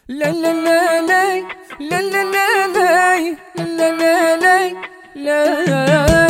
La la la la la la la la la la la la la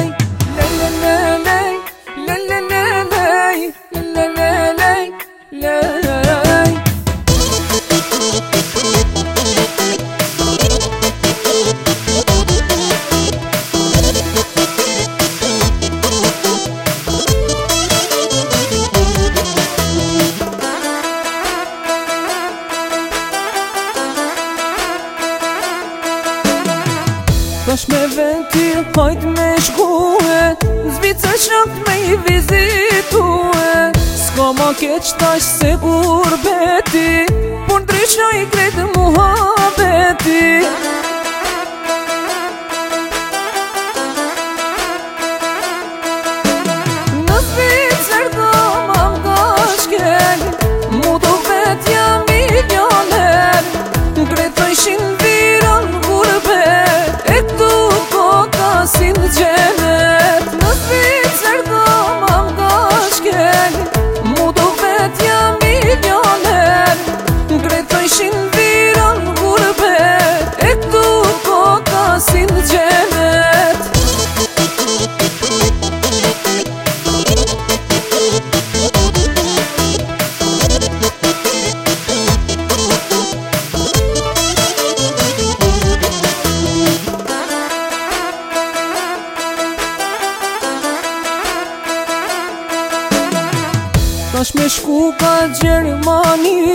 Tash me venti hajt me shkue Zvicër shakt me I vizitue Ska ma keq tash se gurbeti Por ndryshoj krejt muhabeti Në Zvicër do ma mga shkel Mu do vet jam milioner Kretoj shin viron gurbet si në gjenet Në Zvicër do ma mga shkel Mu do vet jam milioner Kretoj shin viron gurbet E këtu koka si në gjenet Tash me shku ka Gjermani